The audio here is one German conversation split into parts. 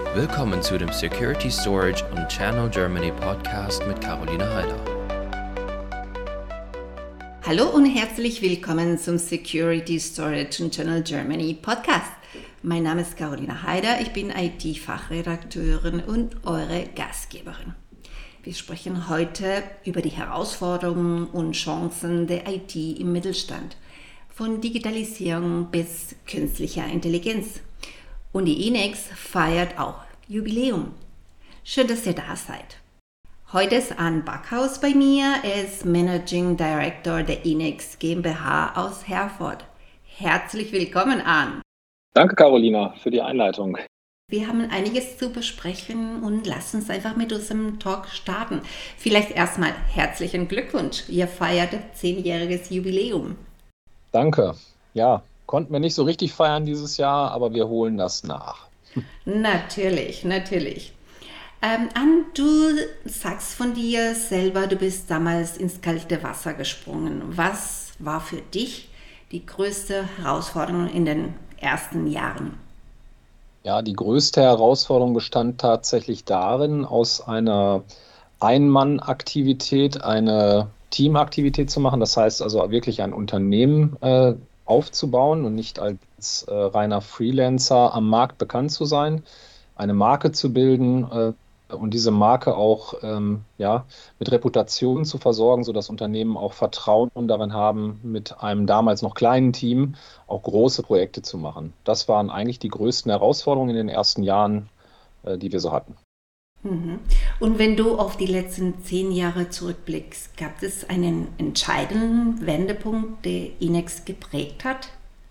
Willkommen zu dem Security Storage und Channel Germany Podcast mit Carolina Heider. Hallo und herzlich willkommen zum Security Storage und Channel Germany Podcast. Mein Name ist Carolina Heider, ich bin IT-Fachredakteurin und eure Gastgeberin. Wir sprechen heute über die Herausforderungen und Chancen der IT im Mittelstand, von Digitalisierung bis künstlicher Intelligenz. Und die INEX feiert auch Jubiläum. Schön, dass ihr da seid. Heute ist Ann Backhaus bei mir, er ist Managing Director der INEX GmbH aus Herford. Herzlich willkommen, Ann. Danke, Carolina, für die Einleitung. Wir haben einiges zu besprechen und lasst uns einfach mit unserem Talk starten. Vielleicht erstmal herzlichen Glückwunsch, ihr feiert 10-jähriges Jubiläum. Danke. Ja, konnten wir nicht so richtig feiern dieses Jahr, aber wir holen das nach. Natürlich. Ann, du sagst von dir selber, du bist damals ins kalte Wasser gesprungen. Was war für dich die größte Herausforderung in den ersten Jahren? Ja, die größte Herausforderung bestand tatsächlich darin, aus einer Ein-Mann-Aktivität eine Teamaktivität zu machen. Das heißt also wirklich ein Unternehmen aufzubauen und nicht als reiner Freelancer am Markt bekannt zu sein, eine Marke zu bilden und diese Marke auch mit Reputation zu versorgen, sodass Unternehmen auch Vertrauen darin haben, mit einem damals noch kleinen Team auch große Projekte zu machen. Das waren eigentlich die größten Herausforderungen in den ersten Jahren, die wir so hatten. Und wenn du auf die letzten 10 Jahre zurückblickst, gab es einen entscheidenden Wendepunkt, der INEX geprägt hat?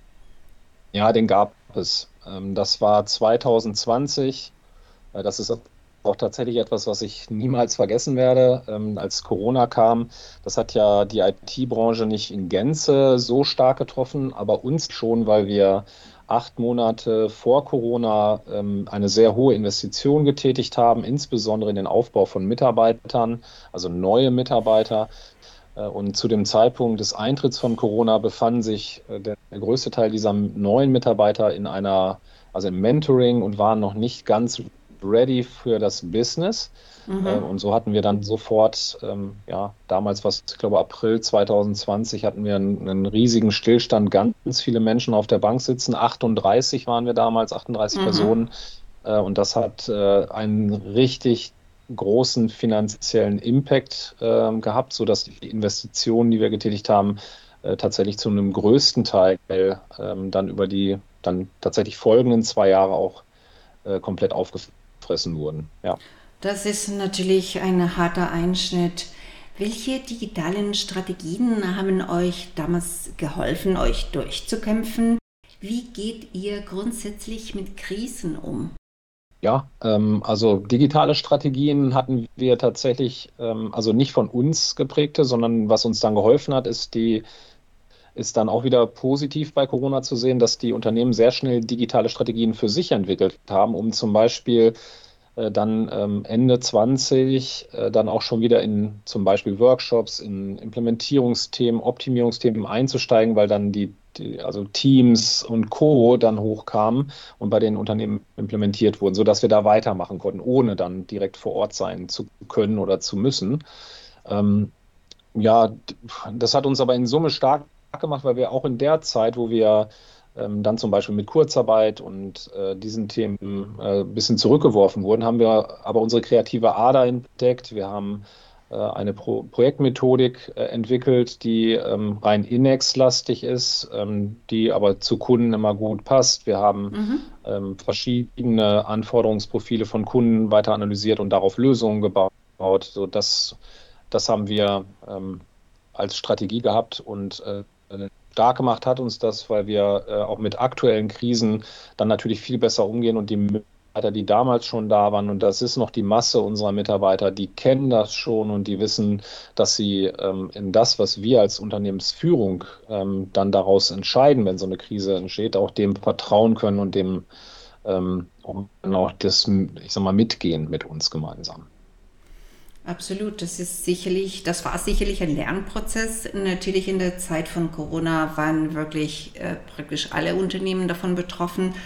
Ja, den gab es. Das war 2020. Das ist auch tatsächlich etwas, was ich niemals vergessen werde, als Corona kam. Das hat ja die IT-Branche nicht in Gänze so stark getroffen, aber uns schon, weil wir 8 Monate vor Corona eine sehr hohe Investition getätigt haben, insbesondere in den Aufbau von Mitarbeitern, also neue Mitarbeiter. Und zu dem Zeitpunkt des Eintritts von Corona befanden sich der größte Teil dieser neuen Mitarbeiter im Mentoring und waren noch nicht ganz ready für das Business. Und so hatten wir dann sofort, damals, ich glaube April 2020, hatten wir einen riesigen Stillstand, ganz viele Menschen auf der Bank sitzen, 38 waren wir damals, 38 Personen. Und das hat einen richtig großen finanziellen Impact gehabt, sodass die Investitionen, die wir getätigt haben, tatsächlich zu einem größten Teil dann über die dann tatsächlich folgenden 2 Jahre auch komplett aufgefressen wurden. Ja. Das ist natürlich ein harter Einschnitt. Welche digitalen Strategien haben euch damals geholfen, euch durchzukämpfen? Wie geht ihr grundsätzlich mit Krisen um? Ja, also digitale Strategien hatten wir tatsächlich, also nicht von uns geprägte, sondern was uns dann geholfen hat, ist dann auch wieder positiv bei Corona zu sehen, dass die Unternehmen sehr schnell digitale Strategien für sich entwickelt haben, um zum Beispiel dann Ende 20 dann auch schon wieder in zum Beispiel Workshops, in Implementierungsthemen, Optimierungsthemen einzusteigen, weil dann also Teams und Co. dann hochkamen und bei den Unternehmen implementiert wurden, sodass wir da weitermachen konnten, ohne dann direkt vor Ort sein zu können oder zu müssen. Das hat uns aber in Summe stark gemacht, weil wir auch in der Zeit, wo wir dann zum Beispiel mit Kurzarbeit und diesen Themen ein bisschen zurückgeworfen wurden, haben wir aber unsere kreative Ader entdeckt. Wir haben eine Projektmethodik entwickelt, die rein INEX-lastig ist, die aber zu Kunden immer gut passt. Wir haben verschiedene Anforderungsprofile von Kunden weiter analysiert und darauf Lösungen gebaut. Das haben wir als Strategie gehabt und stark gemacht hat uns das, weil wir auch mit aktuellen Krisen dann natürlich viel besser umgehen und die Mitarbeiter, die damals schon da waren, und das ist noch die Masse unserer Mitarbeiter, die kennen das schon und die wissen, dass sie in das, was wir als Unternehmensführung dann daraus entscheiden, wenn so eine Krise entsteht, auch dem vertrauen können und dem auch das, mitgehen mit uns gemeinsam. Absolut, das war sicherlich ein Lernprozess. Natürlich in der Zeit von Corona waren wirklich praktisch alle Unternehmen davon betroffen.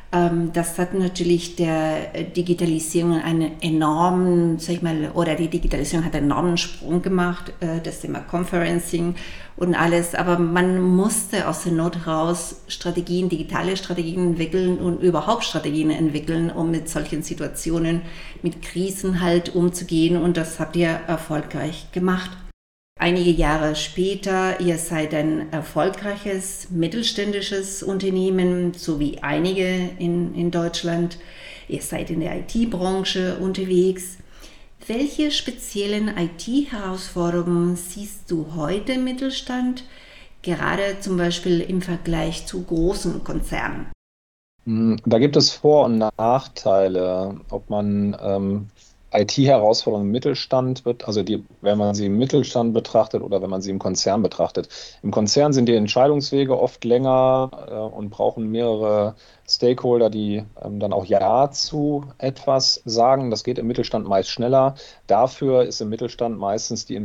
Das hat natürlich der Digitalisierung einen enormen, sag ich mal, oder die Digitalisierung hat einen enormen Sprung gemacht, das Thema Conferencing und alles, aber man musste aus der Not heraus Strategien, digitale Strategien entwickeln und überhaupt Strategien entwickeln, um mit solchen Situationen, mit Krisen halt umzugehen, und das habt ihr erfolgreich gemacht. Einige Jahre später, ihr seid ein erfolgreiches mittelständisches Unternehmen, so wie einige in Deutschland. Ihr seid in der IT-Branche unterwegs. Welche speziellen IT-Herausforderungen siehst du heute im Mittelstand, gerade zum Beispiel im Vergleich zu großen Konzernen? Da gibt es Vor- und Nachteile, ob man IT-Herausforderungen im Mittelstand also wenn man sie im Mittelstand betrachtet oder wenn man sie im Konzern betrachtet. Im Konzern sind die Entscheidungswege oft länger und brauchen mehrere Stakeholder, die dann auch Ja zu etwas sagen. Das geht im Mittelstand meist schneller. Dafür ist im Mittelstand meistens die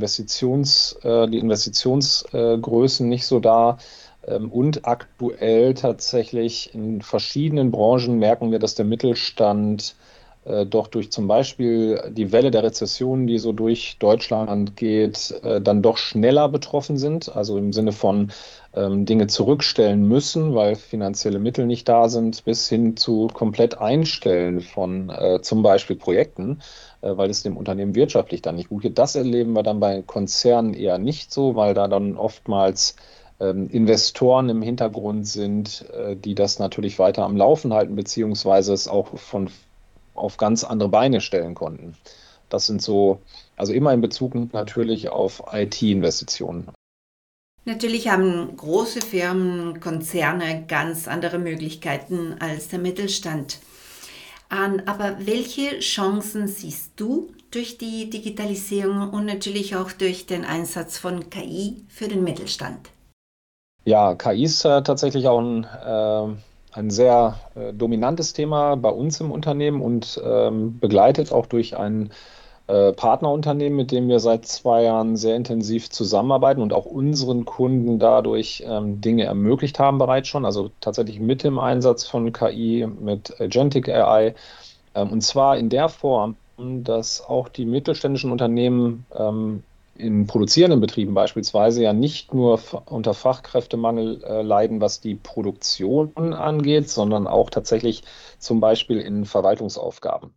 Investitionsgrößen nicht so da. Und aktuell tatsächlich in verschiedenen Branchen merken wir, dass der Mittelstand doch durch zum Beispiel die Welle der Rezession, die so durch Deutschland geht, dann doch schneller betroffen sind. Also im Sinne von Dinge zurückstellen müssen, weil finanzielle Mittel nicht da sind, bis hin zu komplett Einstellen von zum Beispiel Projekten, weil es dem Unternehmen wirtschaftlich dann nicht gut geht. Das erleben wir dann bei Konzernen eher nicht so, weil da dann oftmals Investoren im Hintergrund sind, die das natürlich weiter am Laufen halten, beziehungsweise es auch auf ganz andere Beine stellen konnten. Das sind so, also immer in Bezug natürlich auf IT-Investitionen. Natürlich haben große Firmen, Konzerne ganz andere Möglichkeiten als der Mittelstand. Aber welche Chancen siehst du durch die Digitalisierung und natürlich auch durch den Einsatz von KI für den Mittelstand? Ja, KI ist tatsächlich auch ein sehr dominantes Thema bei uns im Unternehmen und begleitet auch durch ein Partnerunternehmen, mit dem wir seit 2 Jahren sehr intensiv zusammenarbeiten und auch unseren Kunden dadurch Dinge ermöglicht haben bereits schon. Also tatsächlich mit dem Einsatz von KI, mit Agentic AI. Und zwar in der Form, dass auch die mittelständischen Unternehmen in produzierenden Betrieben beispielsweise ja nicht nur unter Fachkräftemangel leiden, was die Produktion angeht, sondern auch tatsächlich zum Beispiel in Verwaltungsaufgaben.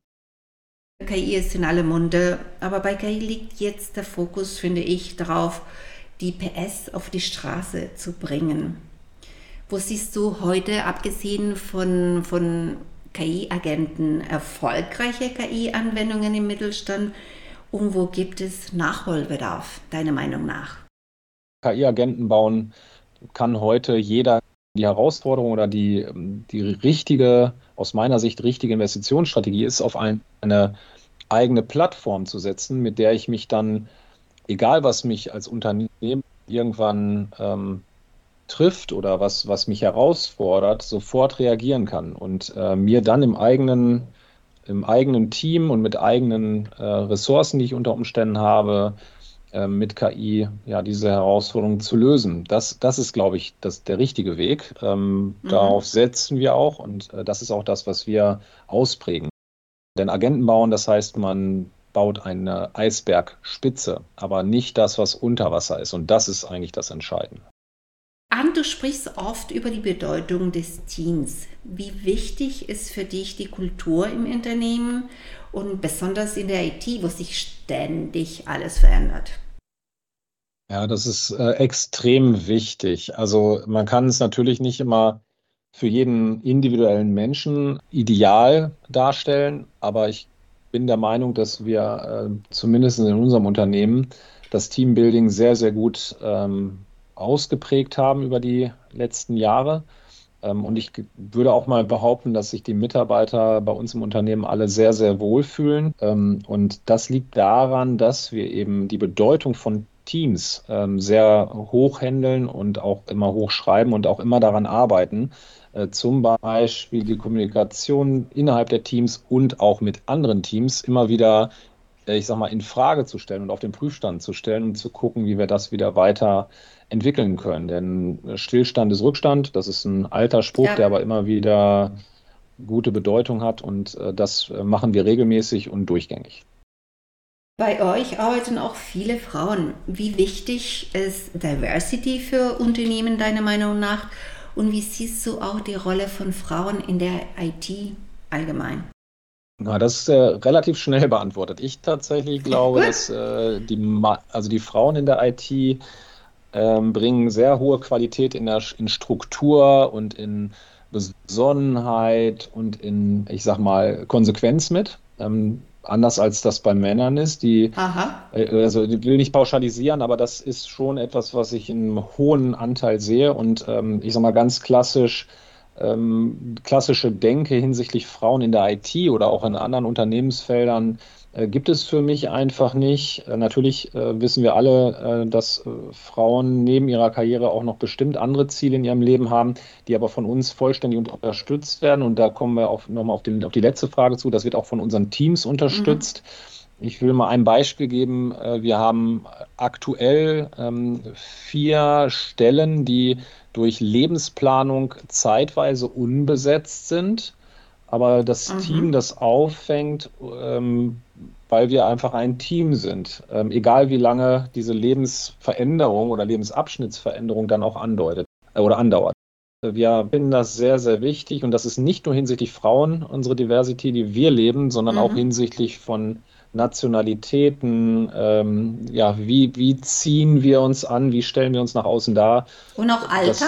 KI ist in aller Munde, aber bei KI liegt jetzt der Fokus, finde ich, darauf, die PS auf die Straße zu bringen. Wo siehst du heute, abgesehen von KI-Agenten, erfolgreiche KI-Anwendungen im Mittelstand, und wo gibt es Nachholbedarf, deiner Meinung nach? KI-Agenten bauen kann heute jeder. Die Herausforderung oder die richtige, aus meiner Sicht richtige Investitionsstrategie ist, auf eine eigene Plattform zu setzen, mit der ich mich dann, egal was mich als Unternehmen irgendwann trifft oder was mich herausfordert, sofort reagieren kann und mir dann im eigenen Team und mit eigenen Ressourcen, die ich unter Umständen habe, mit KI ja diese Herausforderung zu lösen. Das ist, glaube ich, der richtige Weg. Darauf setzen wir auch und das ist auch das, was wir ausprägen. Denn Agenten bauen, das heißt, man baut eine Eisbergspitze, aber nicht das, was unter Wasser ist. Und das ist eigentlich das Entscheidende. Du sprichst oft über die Bedeutung des Teams. Wie wichtig ist für dich die Kultur im Unternehmen und besonders in der IT, wo sich ständig alles verändert? Ja, das ist extrem wichtig. Also man kann es natürlich nicht immer für jeden individuellen Menschen ideal darstellen, aber ich bin der Meinung, dass wir zumindest in unserem Unternehmen das Teambuilding sehr, sehr gut ausgeprägt haben über die letzten Jahre. Und ich würde auch mal behaupten, dass sich die Mitarbeiter bei uns im Unternehmen alle sehr, sehr wohlfühlen. Und das liegt daran, dass wir eben die Bedeutung von Teams sehr hoch handeln und auch immer hoch schreiben und auch immer daran arbeiten, zum Beispiel die Kommunikation innerhalb der Teams und auch mit anderen Teams immer wieder, ich sag mal, in Frage zu stellen und auf den Prüfstand zu stellen und zu gucken, wie wir das wieder weiter entwickeln können. Denn Stillstand ist Rückstand, das ist ein alter Spruch, Ja, der aber immer wieder gute Bedeutung hat und das machen wir regelmäßig und durchgängig. Bei euch arbeiten auch viele Frauen. Wie wichtig ist Diversity für Unternehmen deiner Meinung nach? Und wie siehst du auch die Rolle von Frauen in der IT allgemein? Na, das ist relativ schnell beantwortet. Ich tatsächlich glaube, Gut. dass also die Frauen in der IT bringen sehr hohe Qualität in Struktur und in Besonnenheit und in, ich sag mal, Konsequenz mit. Anders als das bei Männern ist, Aha. also ich will nicht pauschalisieren, aber das ist schon etwas, was ich in einem hohen Anteil sehe und ich sag mal ganz klassisch, klassische Denke hinsichtlich Frauen in der IT oder auch in anderen Unternehmensfeldern gibt es für mich einfach nicht. Natürlich wissen wir alle, dass Frauen neben ihrer Karriere auch noch bestimmt andere Ziele in ihrem Leben haben, die aber von uns vollständig unterstützt werden. Und da kommen wir nochmal auf die letzte Frage zu. Das wird auch von unseren Teams Mhm. unterstützt. Ich will mal ein Beispiel geben. Wir haben aktuell 4 Stellen, die durch Lebensplanung zeitweise unbesetzt sind, aber das Team Mhm. das auffängt, weil wir einfach ein Team sind, egal wie lange diese Lebensveränderung oder Lebensabschnittsveränderung dann auch andeutet oder andauert. Wir finden das sehr, sehr wichtig und das ist nicht nur hinsichtlich Frauen, unsere Diversity, die wir leben, sondern auch Mhm. hinsichtlich von Nationalitäten, ja, wie ziehen wir uns an, wie stellen wir uns nach außen dar, Und auch Alter? das,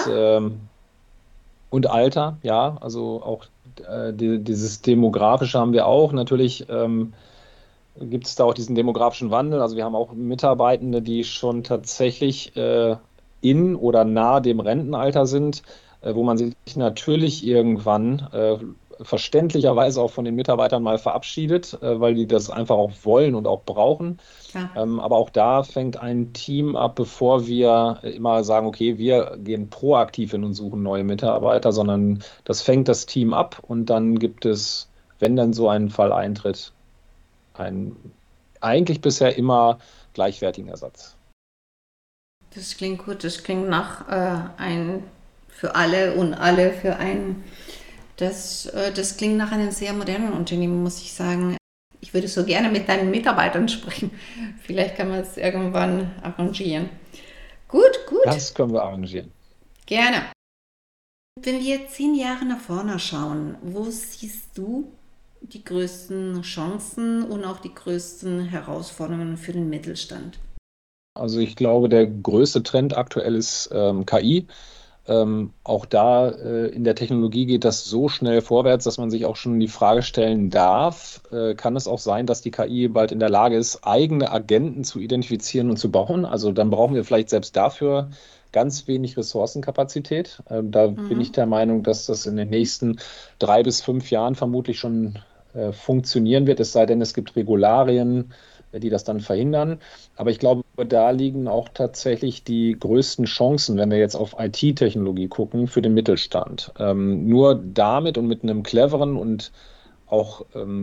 und Alter, ja, also auch dieses Demografische haben wir auch. Natürlich gibt es da auch diesen demografischen Wandel. Also wir haben auch Mitarbeitende, die schon tatsächlich in oder nahe dem Rentenalter sind, wo man sich natürlich irgendwann verständlicherweise auch von den Mitarbeitern mal verabschiedet, weil die das einfach auch wollen und auch brauchen. Klar. Aber auch da fängt ein Team ab, bevor wir immer sagen, okay, wir gehen proaktiv hin und suchen neue Mitarbeiter, sondern das fängt das Team ab und dann gibt es, wenn dann so ein Fall eintritt, einen eigentlich bisher immer gleichwertigen Ersatz. Das klingt gut. Das klingt nach ein für alle und alle für einen. Das klingt nach einem sehr modernen Unternehmen, muss ich sagen. Ich würde so gerne mit deinen Mitarbeitern sprechen. Vielleicht kann man es irgendwann arrangieren. Gut, gut, Das können wir arrangieren. gerne. Wenn wir 10 Jahre nach vorne schauen, wo siehst du die größten Chancen und auch die größten Herausforderungen für den Mittelstand? Also ich glaube, der größte Trend aktuell ist KI. Auch da in der Technologie geht das so schnell vorwärts, dass man sich auch schon die Frage stellen darf, kann es auch sein, dass die KI bald in der Lage ist, eigene Agenten zu identifizieren und zu bauen? Also dann brauchen wir vielleicht selbst dafür ganz wenig Ressourcenkapazität. Da bin ich Mhm. der Meinung, dass das in den nächsten 3 bis 5 Jahren vermutlich schon funktionieren wird, es sei denn, es gibt Regularien, die das dann verhindern. Aber ich glaube, da liegen auch tatsächlich die größten Chancen, wenn wir jetzt auf IT-Technologie gucken, für den Mittelstand. Nur damit und mit einem cleveren und auch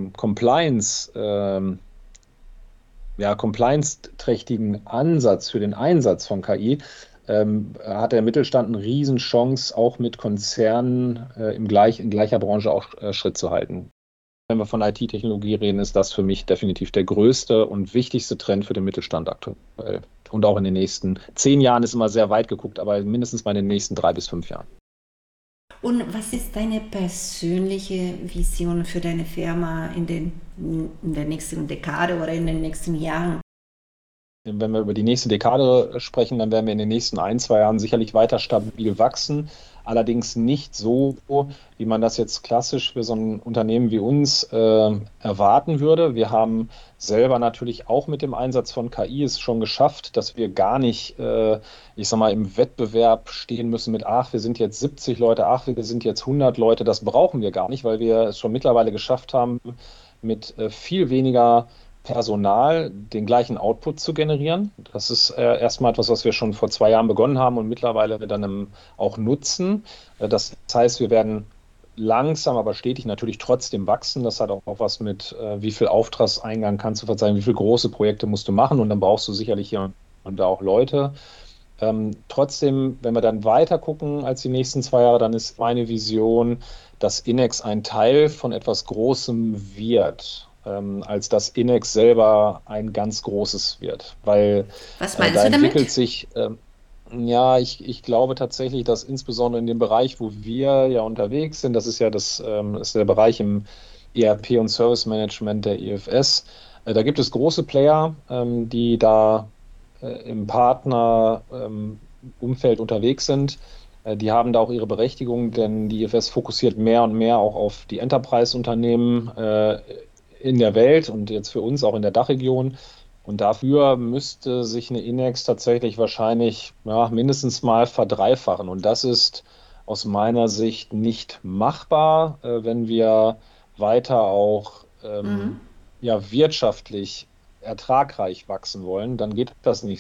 ja, compliance-trächtigen Ansatz für den Einsatz von KI, hat der Mittelstand eine Riesenchance, auch mit Konzernen in gleicher Branche auch Schritt zu halten. Wenn wir von IT-Technologie reden, ist das für mich definitiv der größte und wichtigste Trend für den Mittelstand aktuell. Und auch in den nächsten 10 Jahren ist immer sehr weit geguckt, aber mindestens mal in den nächsten 3 bis 5 Jahren. Und was ist deine persönliche Vision für deine Firma in der nächsten Dekade oder in den nächsten Jahren? Wenn wir über die nächste Dekade sprechen, dann werden wir in den nächsten 1, 2 Jahren sicherlich weiter stabil wachsen. Allerdings nicht so, wie man das jetzt klassisch für so ein Unternehmen wie uns erwarten würde. Wir haben selber natürlich auch mit dem Einsatz von KI es schon geschafft, dass wir gar nicht, ich sag mal, im Wettbewerb stehen müssen mit, ach, wir sind jetzt 70 Leute, ach, wir sind jetzt 100 Leute. Das brauchen wir gar nicht, weil wir es schon mittlerweile geschafft haben, mit viel weniger Personal den gleichen Output zu generieren. Das ist erstmal etwas, was wir schon vor 2 Jahren begonnen haben und mittlerweile dann auch nutzen. Das heißt, wir werden langsam, aber stetig natürlich trotzdem wachsen. Das hat auch was mit, wie viel Auftragseingang kannst du verzeihen, wie viele große Projekte musst du machen und dann brauchst du sicherlich hier und da auch Leute. Trotzdem, wenn wir dann weiter gucken als die nächsten 2 Jahre, dann ist meine Vision, dass Inex ein Teil von etwas Großem wird, als dass Inex selber ein ganz großes wird. Weil Was meinst da du damit? entwickelt sich, ja, ich glaube tatsächlich, dass insbesondere in dem Bereich, wo wir ja unterwegs sind, das ist ja ist der Bereich im ERP und Service Management der IFS, da gibt es große Player, die da im Partnerumfeld unterwegs sind. Die haben da auch ihre Berechtigung, denn die IFS fokussiert mehr und mehr auch auf die Enterprise-Unternehmen in der Welt und jetzt für uns auch in der Dachregion. Und dafür müsste sich eine Inex tatsächlich wahrscheinlich mindestens mal verdreifachen. Und das ist aus meiner Sicht nicht machbar, wenn wir weiter auch Mhm. wirtschaftlich ertragreich wachsen wollen. Dann geht das nicht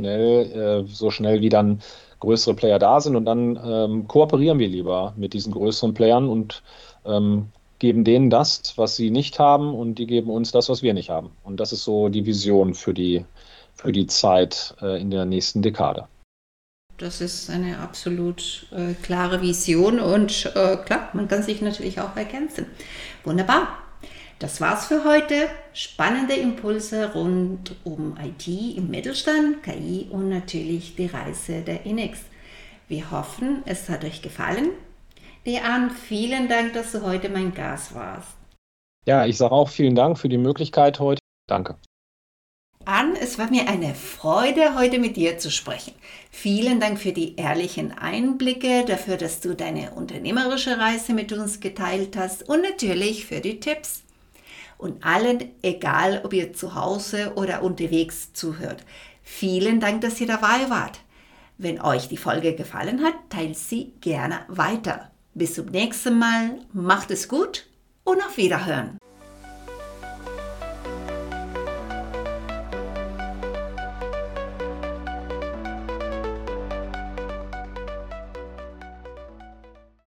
so schnell wie dann größere Player da sind. Und dann kooperieren wir lieber mit diesen größeren Playern und geben denen das, was sie nicht haben, und die geben uns das, was wir nicht haben. Und das ist so die Vision für die Zeit in der nächsten Dekade. Das ist eine absolut klare Vision und klar, man kann sich natürlich auch ergänzen. Wunderbar. Das war's für heute. Spannende Impulse rund um IT im Mittelstand, KI und natürlich die Reise der Inex. Wir hoffen, es hat euch gefallen. Leanne, vielen Dank, dass du heute mein Gast warst. Ja, ich sage auch vielen Dank für die Möglichkeit heute. Danke. Ann, es war mir eine Freude, heute mit dir zu sprechen. Vielen Dank für die ehrlichen Einblicke, dafür, dass du deine unternehmerische Reise mit uns geteilt hast und natürlich für die Tipps. Und allen, egal ob ihr zu Hause oder unterwegs zuhört, vielen Dank, dass ihr dabei wart. Wenn euch die Folge gefallen hat, teilt sie gerne weiter. Bis zum nächsten Mal, macht es gut und auf Wiederhören.